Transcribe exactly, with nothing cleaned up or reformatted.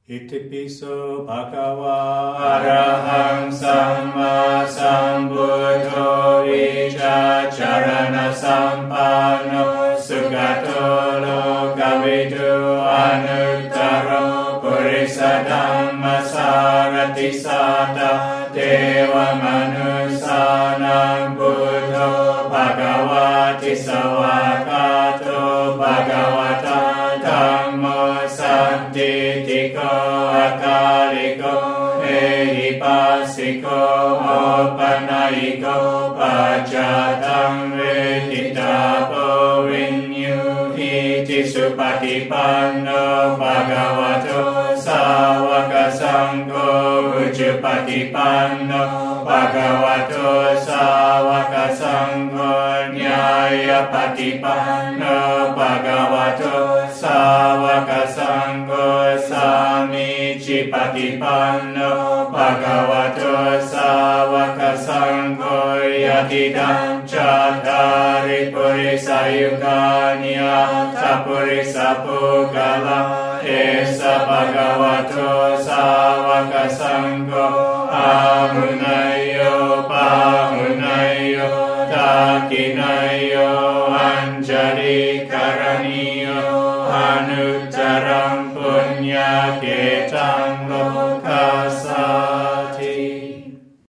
อิติปิโสภะคะวะอะระหังสัมมาสัมพุทโธวิชชาจารณะสัมปันโนสุขโตโลกวิทูอนุตตโรปุริสธัมมัสสารติสัตตะเทวมนุสสานังพุทโธภะคะวะติสวากขาโตภะคะวะตาธัมโมสันติติโกอาคาลิโกเอหิปัสสิโกโอปัญญิโกปัจจตังเวทิตาโพวินยูหิติสุปฏิปันโนภะคะวะโตสาวกสังโฆอุจุปฏิปันโนภะคะวะโตสาวกสังโฆญาณปฏิปันโนภะคะวะโตสาวกสังโฆสามิจิปฏิปันโนภะคะวะโตสาวกสังโฆยะติตังจัตตาริปุริสายุคานิอัตถปุริสปุกะละเอสะภะคะวะโตสาวกสังโฆอาหุนายโยปาหุนายโยตากินายโยอัญจลิกรณีโยอนุตตรังปุญญาเกตังโล